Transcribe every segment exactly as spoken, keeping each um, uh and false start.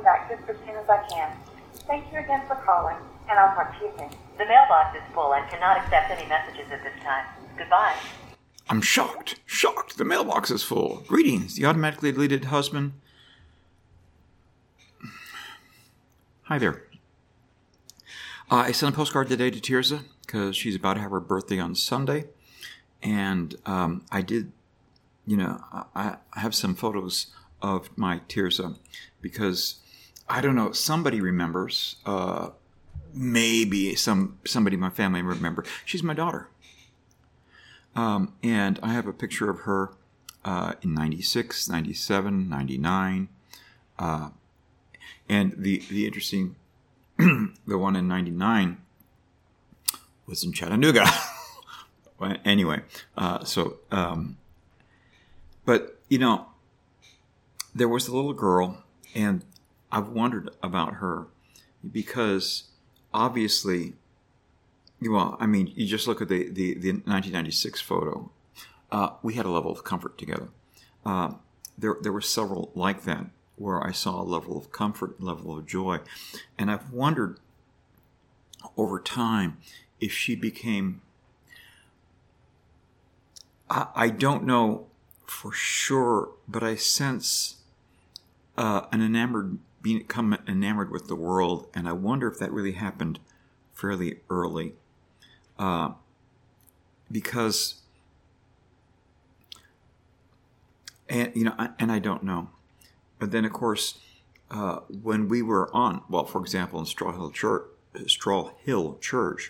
back just as soon as I can. Thank you again for calling, and I'll talk to you soon. The mailbox is full and cannot accept any messages at this time. Goodbye. I'm shocked. Shocked. The mailbox is full. Greetings, the automatically deleted husband. Hi there. Uh, I sent a postcard today to Tirza because she's about to have her birthday on Sunday. And um, I did, you know, I, I have some photos of my Tirza because, I don't know, somebody remembers, uh, maybe some somebody in my family remember. She's my daughter. Um, and I have a picture of her uh, in ninety-six, ninety-seven, ninety-nine. Uh, and the, the interesting, the one in ninety-nine was in Chattanooga. Anyway, uh, so, um, but, you know, there was a little girl, and I've wondered about her because obviously, well, I mean, you just look at the, the, the nineteen ninety-six photo. Uh, we had a level of comfort together. Uh, there, there were several like that where I saw a level of comfort, level of joy. And I've wondered over time if she became, I, I don't know for sure, but I sense uh, an enamored, become enamored with the world. And I wonder if that really happened fairly early. Uh, because, and you know, I, and I don't know. But then, of course, uh, when we were on, well, for example, in Straw Hill Church, Straw Hill Church,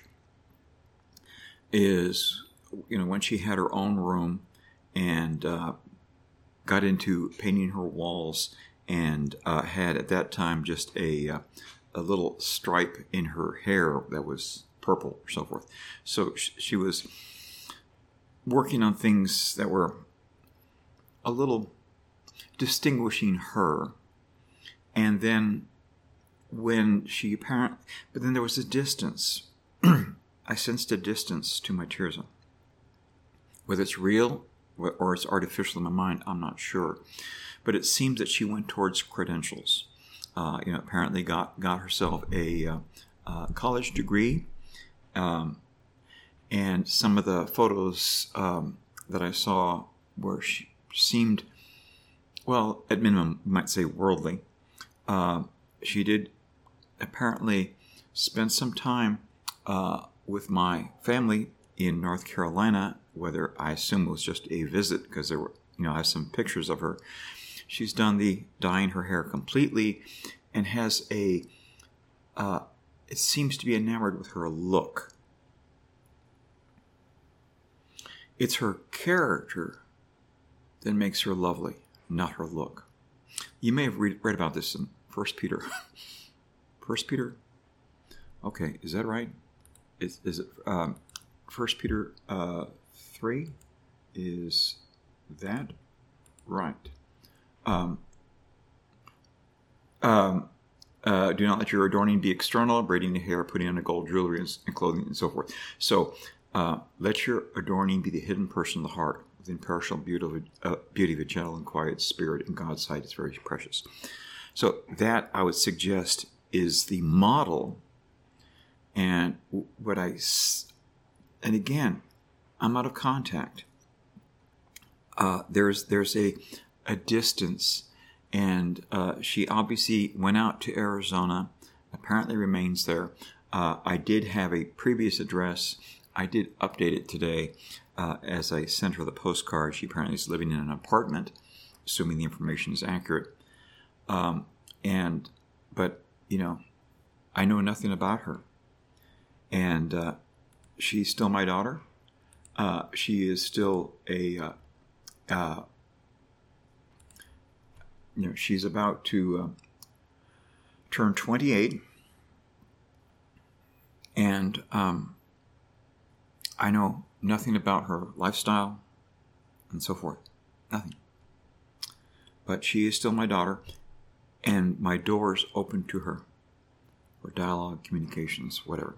is, you know, when she had her own room and uh, got into painting her walls and uh, had at that time just a uh, a little stripe in her hair that was purple or so forth. So sh- she was working on things that were a little distinguishing her. And then when she apparently, but then there was a distance. I sensed a distance to my Tirza. Whether it's real or it's artificial in my mind, I'm not sure. But it seems that she went towards credentials. Uh, you know, apparently got, got herself a uh, uh, college degree. Um, and some of the photos um, that I saw where she seemed, well, at minimum, you might say worldly. Uh, she did apparently spend some time uh, with my family in North Carolina, whether I assume it was just a visit, because there were, you know, I have some pictures of her. She's done the dyeing her hair completely and has a, uh, it seems to be enamored with her look. It's her character that makes her lovely, not her look. You may have read, read about this in First Peter. First Peter? Okay, is that right? Is, is it um, First Peter uh, three? Is that right? Um, um, uh, do not let your adorning be external, braiding the hair, putting on a gold jewelry and clothing, and so forth. So uh, let your adorning be the hidden person of the heart, with imperishable beauty of, uh, beauty of a gentle and quiet spirit. In God's sight, it's very precious. So that, I would suggest, is the model. And what I, and again, I'm out of contact. Uh, there's there's a a distance, and uh, she obviously went out to Arizona, apparently remains there. Uh, I did have a previous address. I did update it today uh, as I sent her the postcard. She apparently is living in an apartment, assuming the information is accurate. Um, and, but, you know, I know nothing about her. And uh, she's still my daughter. Uh, she is still a, uh, uh, you know, she's about to uh, turn twenty-eight. And um, I know nothing about her lifestyle and so forth. Nothing. But she is still my daughter, and my door's open to her for dialogue, communications, whatever.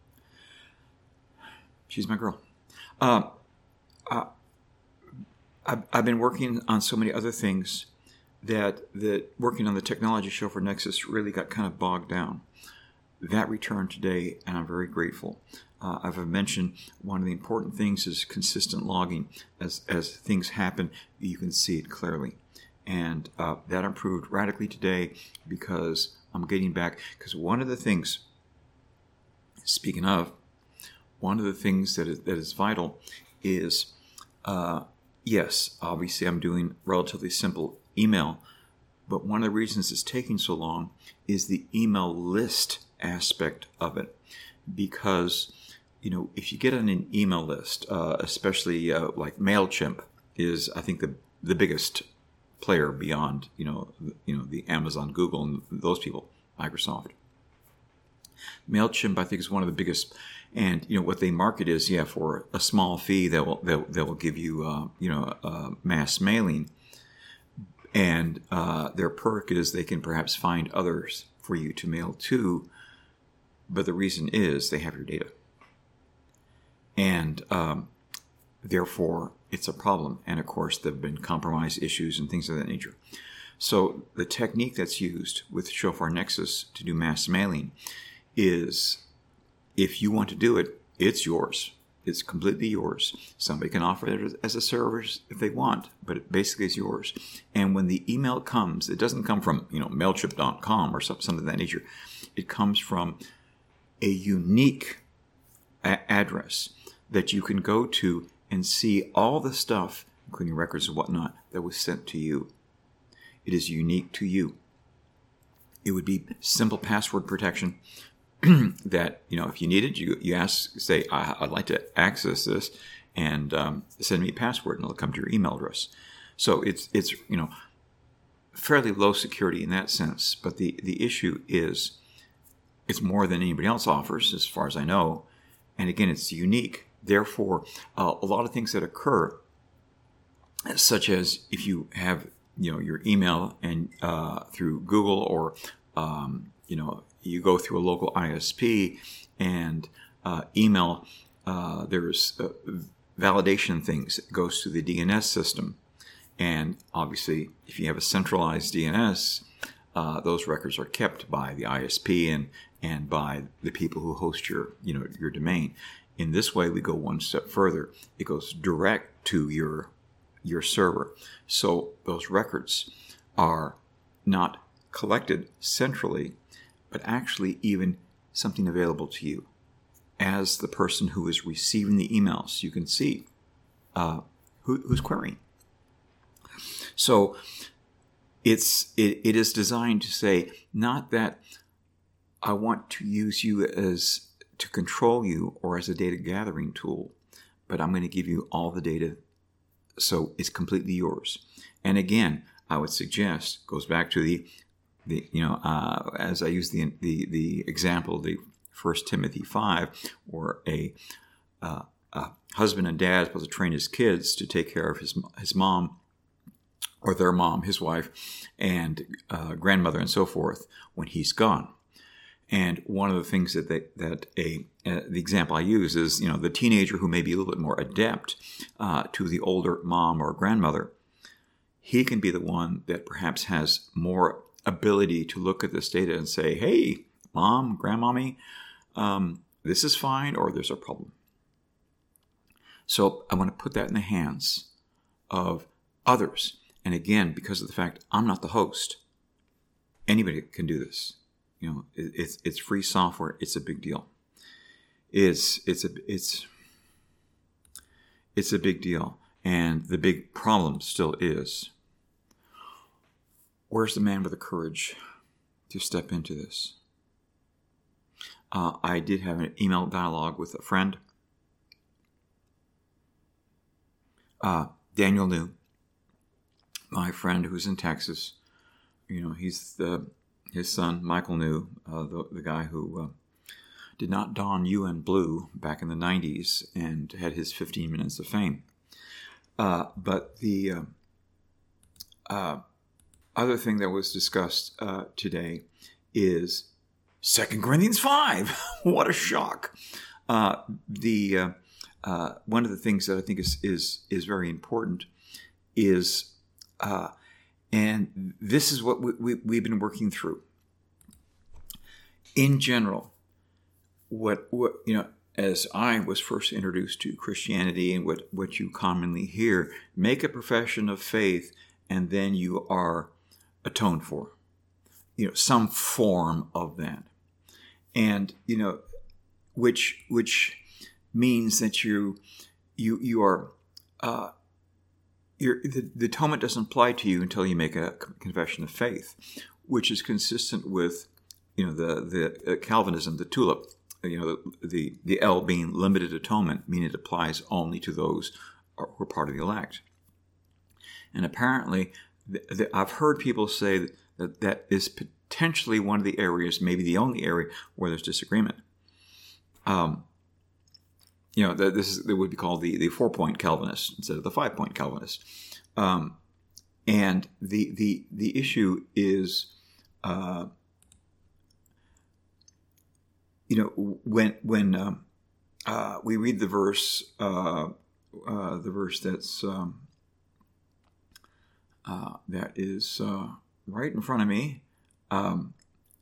She's my girl. Uh, uh, I've, I've been working on so many other things that that working on the technology show for Nexus really got kind of bogged down. That returned today, and I'm very grateful. Uh, I've mentioned one of the important things is consistent logging. As as things happen, you can see it clearly. And uh, that improved radically today because I'm getting back. Because one of the things, speaking of, one of the things that is, that is vital is, uh, yes, obviously I'm doing relatively simple email, but one of the reasons it's taking so long is the email list aspect of it. Because, you know, if you get on an email list, uh, especially uh, like MailChimp is, I think, the the biggest player beyond, you know, you know, the Amazon, Google, and those people, Microsoft. MailChimp, I think, is one of the biggest, and you know what they market is, yeah, for a small fee they will they, they will give you, uh, you know, uh, mass mailing, and uh, their perk is they can perhaps find others for you to mail to, but the reason is they have your data, and um, therefore it's a problem. And of course, there have been compromise issues and things of that nature. So the technique that's used with Shofar Nexus to do mass mailing is, if you want to do it, it's yours. It's completely yours. Somebody can offer it as a service if they want, but it basically is yours. And when the email comes, it doesn't come from, you know, MailChimp dot com or something of that nature. It comes from a unique a- address that you can go to and see all the stuff, including records and whatnot, that was sent to you. It is unique to you. It would be simple password protection that, you know, if you need it, you, you ask, say, I, I'd like to access this, and um, send me a password, and it'll come to your email address. So it's, it's you know, fairly low security in that sense. But the, the issue is it's more than anybody else offers, as far as I know. And again, it's unique. Therefore, uh, a lot of things that occur, such as if you have, you know, your email and uh, through Google, or um, you know, you go through a local I S P and uh, email, uh, there's uh, validation things that goes through the D N S system, and obviously, if you have a centralized D N S, uh, those records are kept by the I S P and and by the people who host your, you know, your domain. In this way, we go one step further. It goes direct to your your server. So those records are not collected centrally, but actually even something available to you as the person who is receiving the emails. You can see uh, who, who's querying. So it's it, it is designed to say, not that I want to use you as to control you or as a data gathering tool, but I'm going to give you all the data, so it's completely yours. And again, I would suggest, goes back to the, the you know, uh, as I use the the the example, the First Timothy five, where a, uh, a husband and dad is supposed to train his kids to take care of his his mom, or their mom, his wife, and uh, grandmother, and so forth, when he's gone. And one of the things that they, that a uh, the example I use is, you know, the teenager who may be a little bit more adept uh, to the older mom or grandmother, he can be the one that perhaps has more ability to look at this data and say, hey, mom, grandmommy, um, this is fine, or there's a problem. So I want to put that in the hands of others. And again, because of the fact I'm not the host, anybody can do this. You know, it, it's it's free software. It's a big deal. It's it's a it's it's a big deal, and the big problem still is, where's the man with the courage to step into this? Uh, I did have an email dialogue with a friend, uh, Daniel New, my friend who's in Texas. You know, he's the his son, Michael New, uh, the, the guy who uh, did not don U N blue back in the nineties and had his fifteen minutes of fame. Uh, but the uh, uh, other thing that was discussed uh, today is Second Corinthians five. What a shock! Uh, the uh, uh, one of the things that I think is is is very important is, uh, And this is what we, we, we've been working through. In general, what, what you know, as I was first introduced to Christianity and what, what you commonly hear, make a profession of faith and then you are atoned for. You know, some form of that. And, you know, which which means that you you you are uh, you're, the, the atonement doesn't apply to you until you make a confession of faith, which is consistent with, you know, the the uh, Calvinism, the tulip, you know, the, the the L being limited atonement, meaning it applies only to those who are part of the elect. And apparently, the, the, I've heard people say that, that that is potentially one of the areas, maybe the only area where there's disagreement. Um, you know, the, this is, it would be called the, the four-point Calvinist instead of the five-point Calvinist. Um, and the the the issue is, uh, you know, when when um, uh, we read the verse, uh, uh, the verse that's um, uh, that is uh, right in front of me. Um,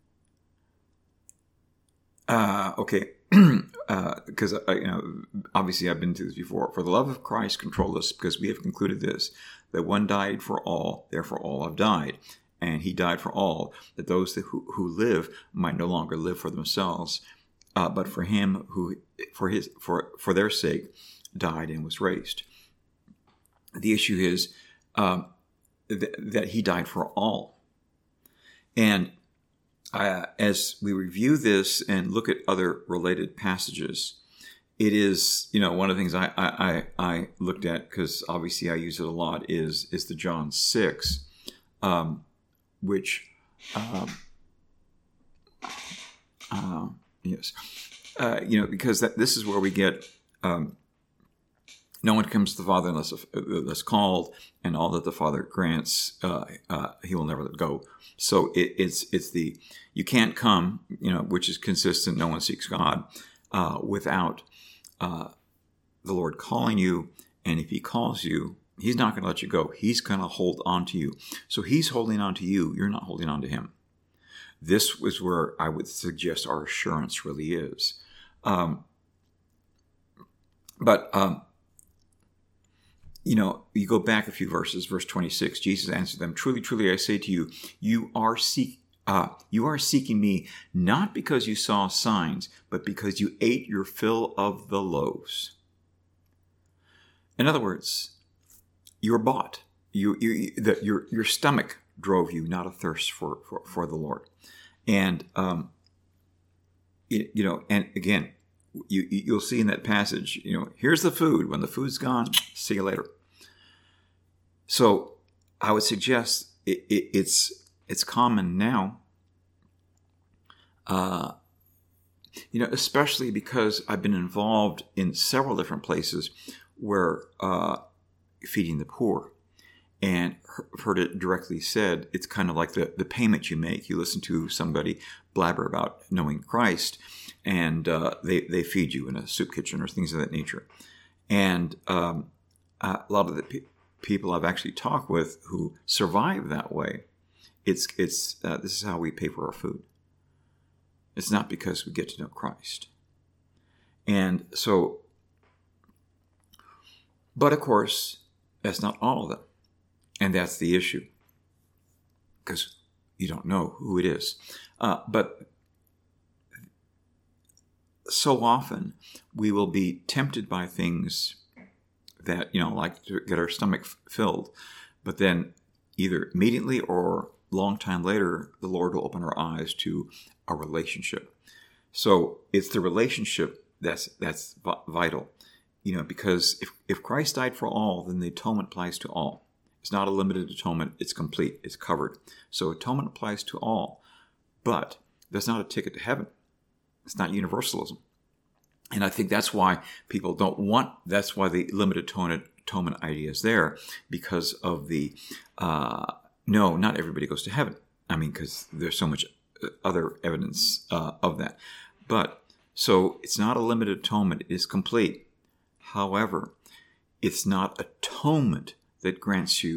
uh, okay, because uh, you know, obviously I've been through this before. For the love of Christ control us, because we have concluded this, that one died for all, therefore all have died, and he died for all, that those who, who live might no longer live for themselves, uh, but for him who, for his, for for their sake, died and was raised. The issue is um, th- that he died for all. And uh, as we review this and look at other related passages, it is, you know, one of the things I I, I looked at, because obviously I use it a lot, is is the John six, um, which, um, uh, yes, uh, you know, because that, this is where we get, um, no one comes to the Father unless unless called, and all that the Father grants, uh, uh, he will never let go. So it, it's it's the, you can't come, you know, which is consistent. No one seeks God uh, without uh, the Lord calling you. And if he calls you, he's not going to let you go. He's going to hold on to you. So he's holding on to you. You're not holding on to him. This was where I would suggest our assurance really is. Um, but, um, you know, you go back a few verses, verse twenty-six, Jesus answered them, "Truly, truly, I say to you, you are seek, uh, you are seeking me not because you saw signs, but because you ate your fill of the loaves." In other words, you were bought. You, you, the, your, your stomach drove you, not a thirst for, for, for the Lord. And, um, it, you know, and again, You, you'll see in that passage, you know, here's the food. When the food's gone, see you later. So I would suggest it, it, it's it's common now, uh, you know, especially because I've been involved in several different places where uh, feeding the poor, and heard it directly said, it's kind of like the, the payment you make. You listen to somebody blabber about knowing Christ, and uh, they, they feed you in a soup kitchen or things of that nature. And um, a lot of the pe- people I've actually talked with who survive that way, it's it's uh, this is how we pay for our food. It's not because we get to know Christ. And so, but of course, that's not all of them. And that's the issue, because you don't know who it is. Uh, but so often we will be tempted by things that, you know, like to get our stomach f- filled. But then either immediately or a long time later, the Lord will open our eyes to a relationship. So it's the relationship that's that's vital, you know, because if, if Christ died for all, then the atonement applies to all. It's not a limited atonement. It's complete. It's covered. So atonement applies to all. But that's not a ticket to heaven. It's not universalism. And I think that's why people don't want, that's why the limited atonement, atonement idea is there, because of the, uh, no, not everybody goes to heaven. I mean, because there's so much other evidence uh, of that. But, so it's not a limited atonement. It is complete. However, it's not atonement that grants you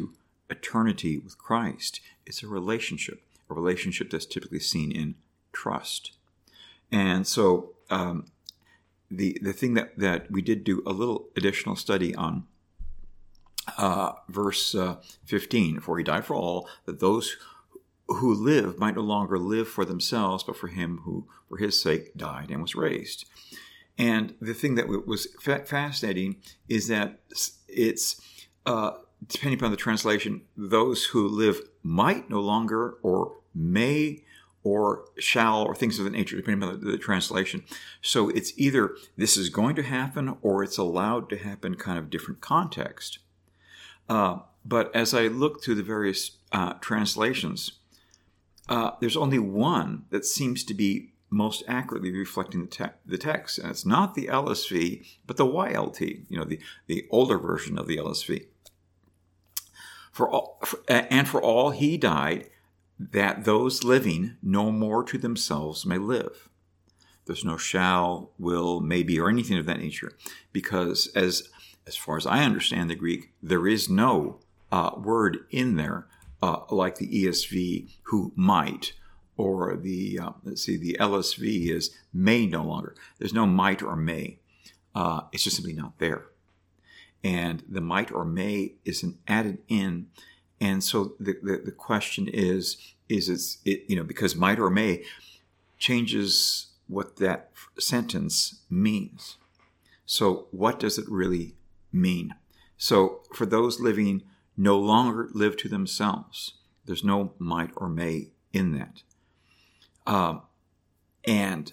eternity with Christ. It's a relationship, a relationship that's typically seen in trust. And so um, the the thing that, that we did do a little additional study on uh, verse uh, fifteen, for he died for all, that those who live might no longer live for themselves, but for him who for his sake died and was raised. And the thing that was fa- fascinating is that it's, uh, depending upon the translation, those who live might no longer, or may, or shall, or things of that nature, depending on the, the translation. So it's either this is going to happen, or it's allowed to happen, kind of different context. Uh, but as I look through the various uh, translations, uh, there's only one that seems to be most accurately reflecting the, te- the text. And it's not the L S V, but the Y L T, you know, the, the older version of the L S V. For all, for, and for all he died, that those living no more to themselves may live. There's no shall, will, maybe, or anything of that nature. Because as, as far as I understand the Greek, there is no uh, word in there uh, like the E S V, who might, or the, uh, let's see, the L S V is may no longer. There's no might or may. Uh, it's just simply not there. And the might or may is an added in. And so the, the, the question is, is it's, it, you know, because might or may changes what that sentence means. So what does it really mean? So for those living no longer live to themselves, there's no might or may in that. Um, and,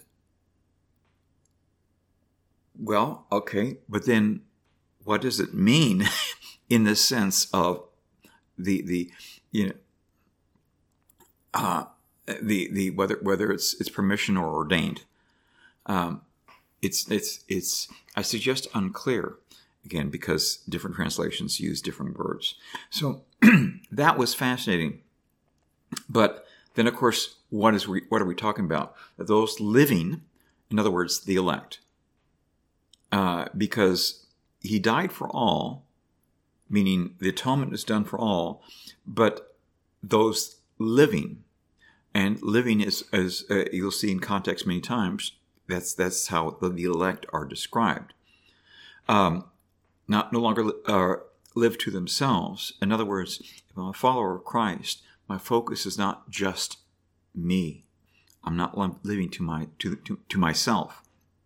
well, okay, but then what does it mean in the sense of the, the, you know, uh, the, the, whether, whether it's, it's permission or ordained? Um, it's, it's, it's, I suggest unclear, again, because different translations use different words. So that was fascinating. But then, of course, what is we, what are we talking about? Those living, in other words, the elect. Uh, because he died for all, meaning the atonement is done for all, but those living, and living is, as uh, you'll see in context many times, that's that's how the, the elect are described. Um, not no longer uh, live to themselves. In other words, if I'm a follower of Christ, my focus is not just me. I'm not living to my to to, to myself,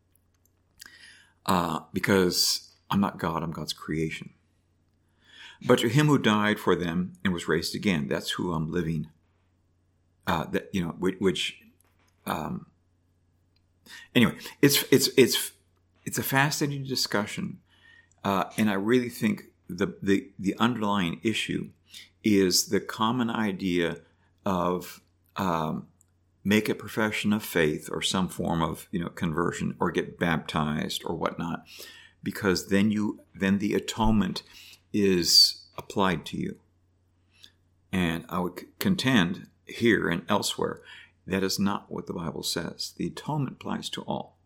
uh, because I'm not God. I'm God's creation. But to him who died for them and was raised again, that's who I'm living. Uh, that you know, which, which um, anyway, it's it's it's it's a fascinating discussion, uh, and I really think the the the underlying issue is the common idea of um, make a profession of faith or some form of, you know, conversion, or get baptized or whatnot, because then you then the atonement is applied to you. And I would contend here and elsewhere that is not what the Bible says. The atonement applies to all.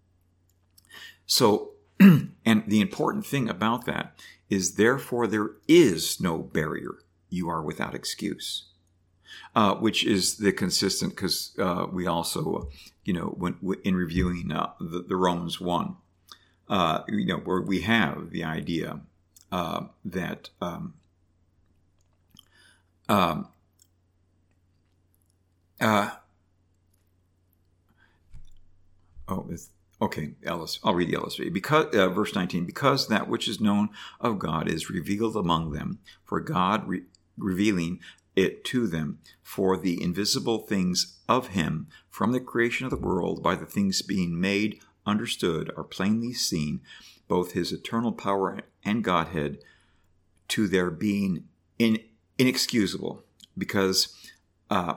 So, and the important thing about that is, therefore, there is no barrier. You are without excuse. Uh, which is the consistent, because uh, we also, you know, when in reviewing uh, the, the Romans one, uh, you know, where we have the idea uh, that um, um, uh, oh, it's, okay, Ellis, I'll read the L S V. Because uh, verse nineteen, because that which is known of God is revealed among them, for God re- revealing it to them, for the invisible things of him from the creation of the world, by the things being made understood, are plainly seen, both his eternal power and Godhead, to their being in, inexcusable, because uh,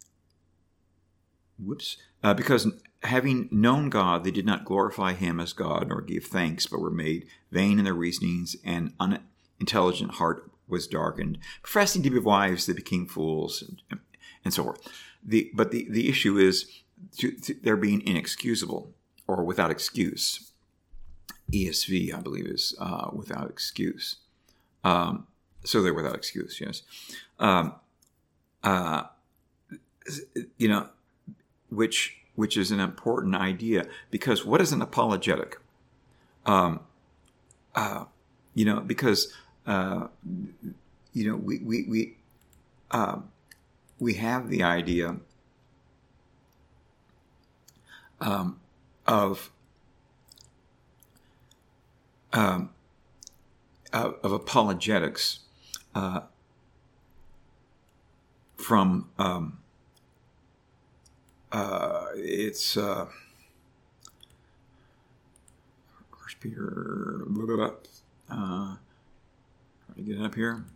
whoops, uh, because having known God, they did not glorify him as God, nor give thanks, but were made vain in their reasonings, and unintelligent heart was darkened. Professing to be wise, they became fools, and, and so forth. The, but the, the issue is to, to, they're being inexcusable, or without excuse. E S V, I believe, is uh, without excuse. Um, so they're without excuse. Yes, um, uh, you know, which which is an important idea, because what is an apologetic? Um, uh, you know, because uh, you know we we we uh, we have the idea um, of um, of, of apologetics uh, from um, uh, it's uh, First Peter. Blah, blah, blah, uh, try to get it up here.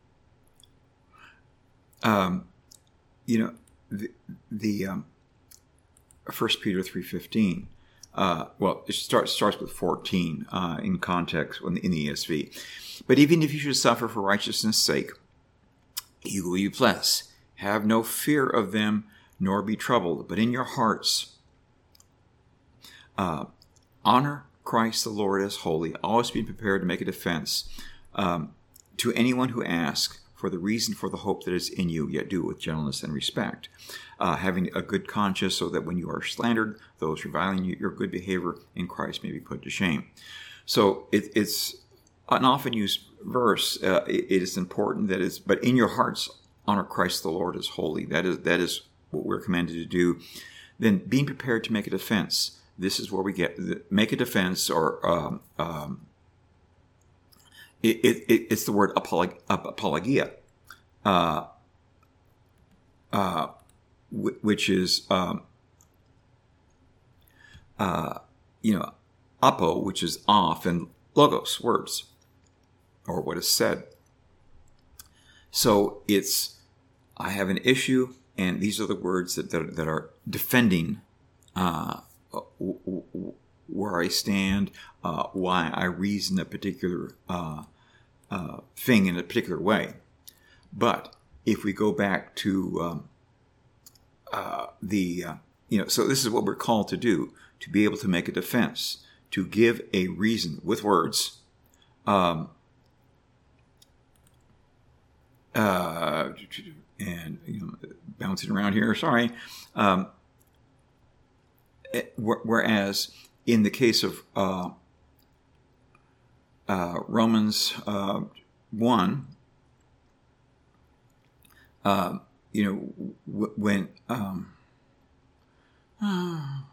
Um, you know, the, the um, First Peter three fifteen. Uh, well, it starts starts with fourteen uh, in context in the, in the E S V. But even if you should suffer for righteousness' sake, he will be blessed. Have no fear of them, nor be troubled, but in your hearts uh, honor Christ the Lord as holy. Always be prepared to make a defense um, to anyone who asks for the reason for the hope that is in you, yet do it with gentleness and respect. Uh, having a good conscience, so that when you are slandered, those reviling you, your good behavior in Christ may be put to shame. So it, it's an often used verse. Uh, it, it is important that it's, but in your hearts, honor Christ the Lord as holy. That is that is what we're commanded to do. Then being prepared to make a defense. This is where we get make a defense, or um, um, it, it, it's the word apolog, apologia. Uh, uh, which is, um, uh, you know, apo, which is off, and logos, words, or what is said. So it's, I have an issue, and these are the words that, that, that are defending uh, w- w- where I stand, uh, why I reason a particular uh, uh, thing in a particular way. But if we go back to um, Uh, the uh, you know, so this is what we're called to do, to be able to make a defense, to give a reason with words, um, uh, and you know, bouncing around here. Sorry. Um, whereas in the case of uh, uh, Romans uh, one. Uh, You know, when um, uh,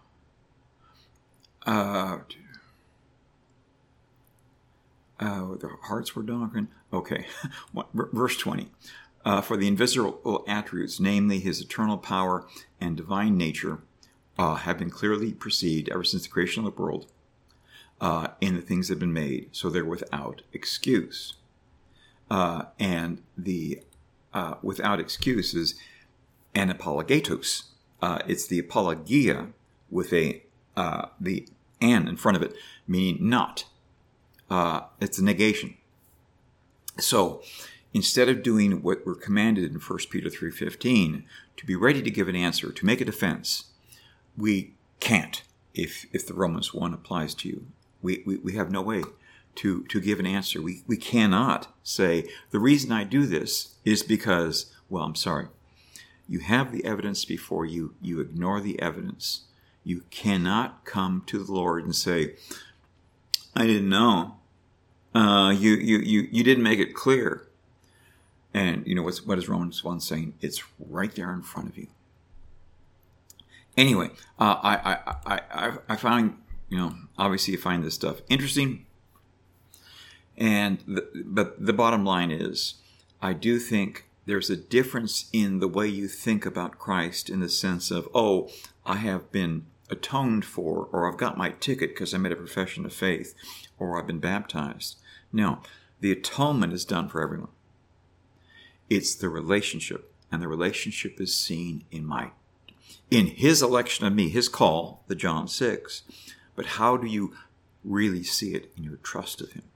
uh, the hearts were darkened. Okay, verse twenty. Uh, for the invisible attributes, namely his eternal power and divine nature, uh, have been clearly perceived ever since the creation of the world, uh, in the things that have been made, so they're without excuse. Uh, and the Uh, without excuses, and apologetos. Uh, it's the apologia with a uh, the an in front of it, meaning not. Uh, it's a negation. So instead of doing what we're commanded in First Peter three fifteen, to be ready to give an answer, to make a defense, we can't. If if the Romans one applies to you, we we, we have no way to to give an answer. We we cannot say, the reason I do this is because, well, I'm sorry. You have the evidence before you. You ignore the evidence. You cannot come to the Lord and say, I didn't know. Uh, you, you, you, you didn't make it clear. And you know, what's, what is Romans one saying? It's right there in front of you. Anyway, uh, I, I, I, I, I find, you know, obviously you find this stuff interesting. And the, but the bottom line is, I do think there's a difference in the way you think about Christ, in the sense of, oh, I have been atoned for, or I've got my ticket because I made a profession of faith, or I've been baptized. No, the atonement is done for everyone. It's the relationship, and the relationship is seen in my, in his election of me, his call, the John six. But how do you really see it in your trust of him?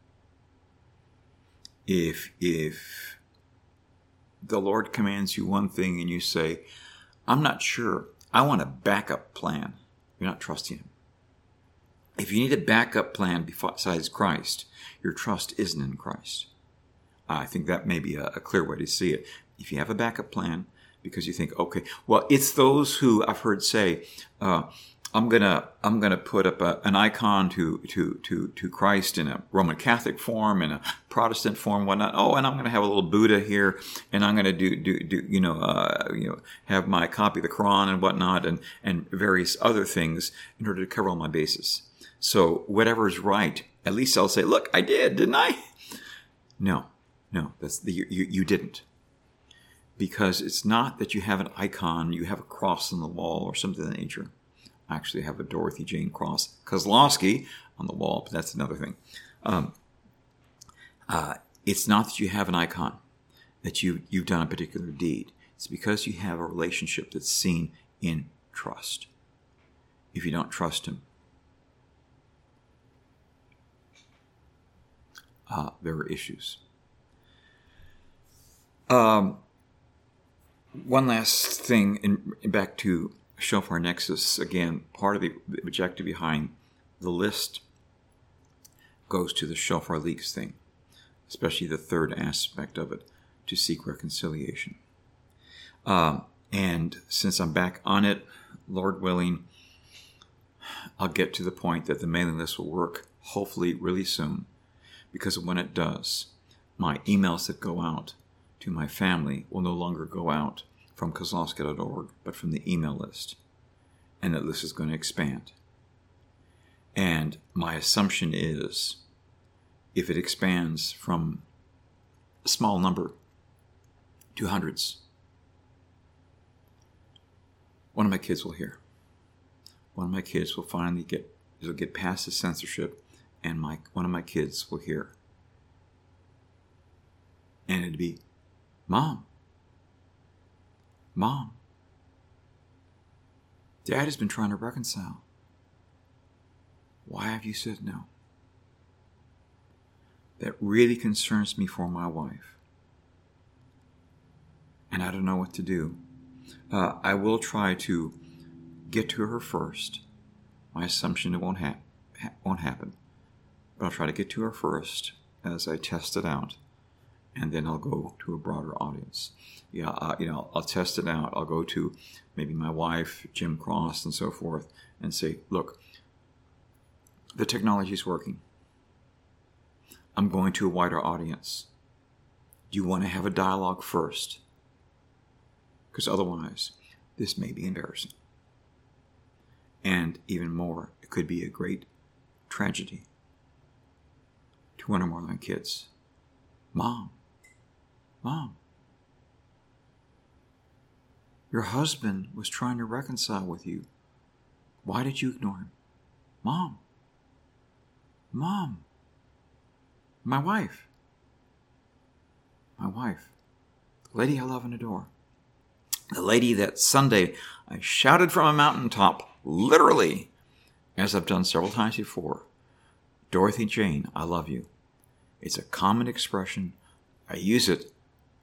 If if the Lord commands you one thing and you say, I'm not sure, I want a backup plan, you're not trusting him. If you need a backup plan besides Christ, your trust isn't in Christ. I think that may be a, a clear way to see it. If you have a backup plan, because you think, okay, well, it's those who I've heard say, uh, I'm gonna I'm gonna put up a, an icon to to to to Christ in a Roman Catholic form, in a Protestant form, whatnot. Oh, and I'm gonna have a little Buddha here, and I'm gonna do do do you know uh, you know have my copy of the Quran and whatnot, and and various other things in order to cover all my bases. So whatever is right, at least I'll say, look, I did, didn't I? No, no, that's the, you you didn't. Because it's not that you have an icon, you have a cross on the wall or something of that nature. I actually have a Dorothy Jane Cross Kozlowski on the wall, but that's another thing. Um, uh, it's not that you have an icon, that you, you've done a particular deed. It's because you have a relationship that's seen in trust. If you don't trust him, uh, there are issues. Um, one last thing, in, back to Shofar Nexus, again, part of the objective behind the list goes to the Shofar Leaks thing, especially the third aspect of it, to seek reconciliation. Um, and since I'm back on it, Lord willing, I'll get to the point that the mailing list will work, hopefully really soon, because when it does, my emails that go out to my family will no longer go out from kozlowski dot org, but from the email list. And that list is going to expand. And my assumption is, if it expands from a small number to hundreds, one of my kids will hear. One of my kids will finally get, it'll get past the censorship, and my one of my kids will hear. And it'd be, Mom, Mom, Dad has been trying to reconcile. Why have you said no? That really concerns me for my wife. And I don't know what to do. Uh, I will try to get to her first. My assumption it won't, ha- ha- won't happen. But I'll try to get to her first as I test it out. And then I'll go to a broader audience. Yeah, uh, you know, I'll test it out. I'll go to maybe my wife, Jim Cross, and so forth, and say, look, the technology is working. I'm going to a wider audience. Do you want to have a dialogue first? Because otherwise, this may be embarrassing. And even more, it could be a great tragedy to one or more of my kids. Mom, Mom, your husband was trying to reconcile with you. Why did you ignore him? Mom, Mom, my wife, my wife, the lady I love and adore, the lady that Sunday I shouted from a mountaintop, literally, as I've done several times before, Dorothy Jane, I love you. It's a common expression. I use it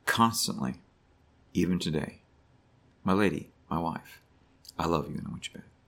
constantly, even today. My lady, my wife, I love you and I want you back.